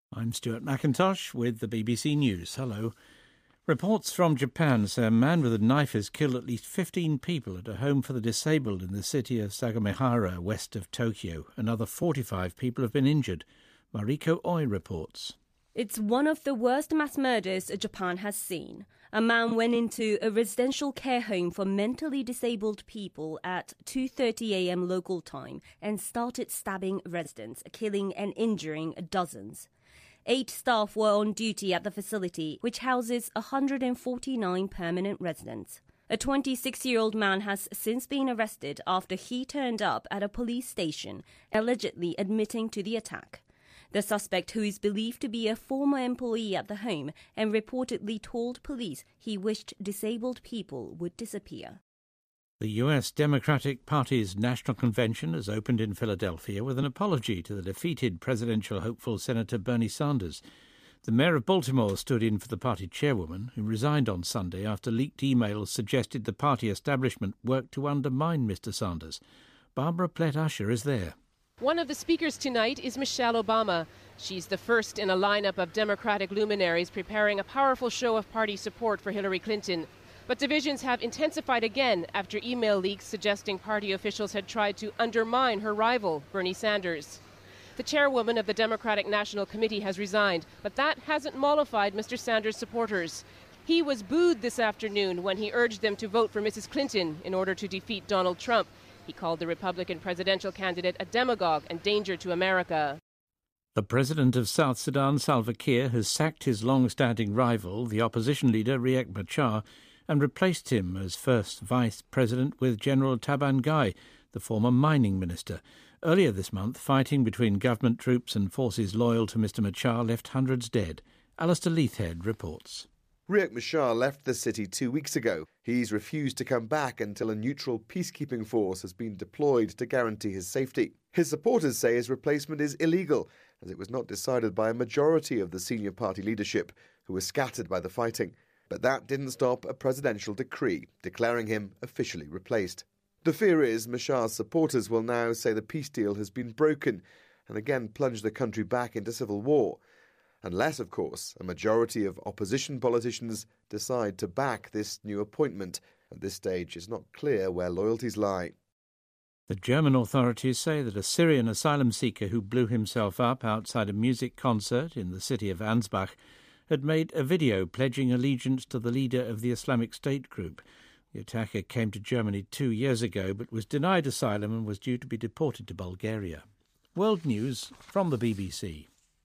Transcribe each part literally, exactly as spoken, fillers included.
I'm Stuart McIntosh with the B B C News. Hello. Reports from Japan say a man with a knife has killed at least fifteen people at a home for the disabled in the city of Sagamihara, west of Tokyo. Another forty-five people have been injured. Mariko Oi reports. It's one of the worst mass murders Japan has seen. A man went into a residential care home for mentally disabled people at two thirty a.m. local time and started stabbing residents, killing and injuring dozens. Eight staff were on duty at the facility, which houses one hundred forty-nine permanent residents. A twenty-six-year-old man has since been arrested after he turned up at a police station, allegedly admitting to the attack. The suspect, who is believed to be a former employee at the home, and reportedly told police he wished disabled people would disappear. The U S Democratic Party's National Convention has opened in Philadelphia with an apology to the defeated presidential hopeful Senator Bernie Sanders. The mayor of Baltimore stood in for the party chairwoman, who resigned on Sunday after leaked emails suggested the party establishment worked to undermine Mister Sanders. Barbara Plett-Usher is there. One of the speakers tonight is Michelle Obama. She's the first in a lineup of Democratic luminaries preparing a powerful show of party support for Hillary Clinton. But divisions have intensified again after email leaks suggesting party officials had tried to undermine her rival, Bernie Sanders. The chairwoman of the Democratic National Committee has resigned, but that hasn't mollified Mister Sanders' supporters. He was booed this afternoon when he urged them to vote for Missus Clinton in order to defeat Donald Trump. He called the Republican presidential candidate a demagogue and danger to America. The president of South Sudan, Salva Kiir, has sacked his long-standing rival, the opposition leader Riek Machar, and replaced him as first vice president with General Taban Gai, the former mining minister. Earlier this month, fighting between government troops and forces loyal to Mister Machar left hundreds dead. Alistair Leithhead reports. Riek Machar left the city two weeks ago. He's refused to come back until a neutral peacekeeping force has been deployed to guarantee his safety. His supporters say his replacement is illegal, as it was not decided by a majority of the senior party leadership, who were scattered by the fighting. But that didn't stop a presidential decree declaring him officially replaced. The fear is Machar's supporters will now say the peace deal has been broken and again plunge the country back into civil war. Unless, of course, a majority of opposition politicians decide to back this new appointment. At this stage, it's not clear where loyalties lie. The German authorities say that a Syrian asylum seeker who blew himself up outside a music concert in the city of Ansbach had made a video pledging allegiance to the leader of the Islamic State group. The attacker came to Germany two years ago but was denied asylum and was due to be deported to Bulgaria. World News from the B B C.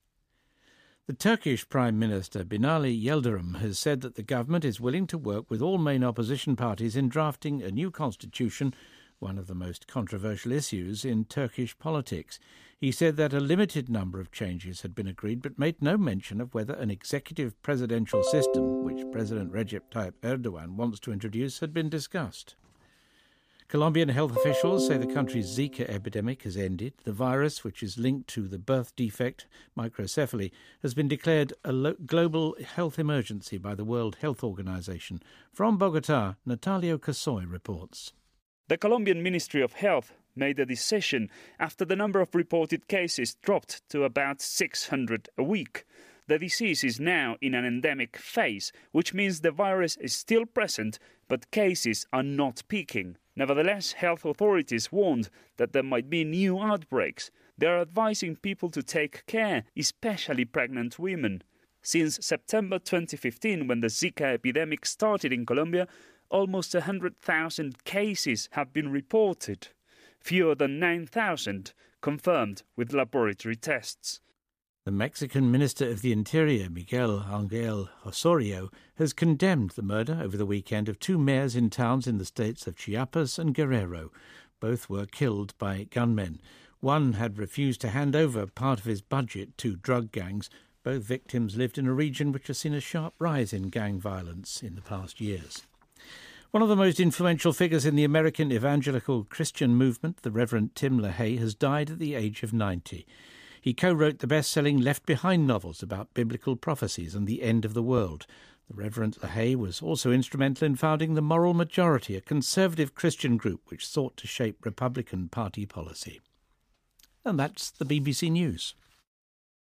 The Turkish Prime Minister Binali Yildirim has said that the government is willing to work with all main opposition parties in drafting a new constitution, one of the most controversial issues in Turkish politics. He said that a limited number of changes had been agreed, but made no mention of whether an executive presidential system, which President Recep Tayyip Erdogan wants to introduce, had been discussed. Colombian health officials say the country's Zika epidemic has ended. The virus, which is linked to the birth defect microcephaly, has been declared a lo- global health emergency by the World Health Organization. From Bogotá, Natalio Casoy reports. The Colombian Ministry of Health made a decision after the number of reported cases dropped to about six hundred a week. The disease is now in an endemic phase, which means the virus is still present, but cases are not peaking. Nevertheless, health authorities warned that there might be new outbreaks. They are advising people to take care, especially pregnant women. Since September twenty fifteen, when the Zika epidemic started in Colombia, almost one hundred thousand cases have been reported, fewer than nine thousand confirmed with laboratory tests. The Mexican Minister of the Interior, Miguel Angel Osorio, has condemned the murder over the weekend of two mayors in towns in the states of Chiapas and Guerrero. Both were killed by gunmen. One had refused to hand over part of his budget to drug gangs. Both victims lived in a region which has seen a sharp rise in gang violence in the past years. One of the most influential figures in the American evangelical Christian movement, the Reverend Tim LaHaye, has died at the age of ninety. He co-wrote the best-selling Left Behind novels about biblical prophecies and the end of the world. The Reverend LaHaye was also instrumental in founding the Moral Majority, a conservative Christian group which sought to shape Republican Party policy. And that's the B B C News.